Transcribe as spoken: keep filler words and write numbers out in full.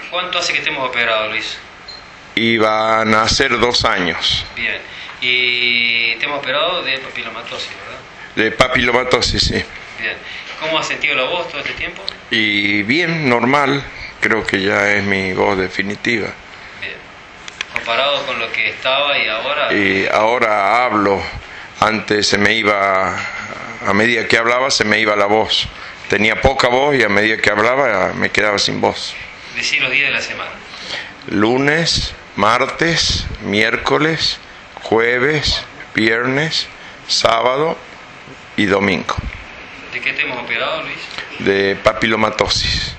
¿Cuánto hace que estemos operados, Luis? Iban a ser dos años. Bien. Y te hemos operado de papilomatosis, ¿verdad? De papilomatosis, sí. Bien. ¿Cómo has sentido la voz todo este tiempo? Y bien, normal. Creo que ya es mi voz definitiva. Bien. Comparado con lo que estaba y ahora... Y ahora hablo. Antes se me iba, a medida que hablaba se me iba la voz. Tenía poca voz y a medida que hablaba me quedaba sin voz. Decí los días de la semana. Lunes, martes, miércoles, jueves, viernes, sábado y domingo. ¿De qué te hemos operado, Luis? De papilomatosis.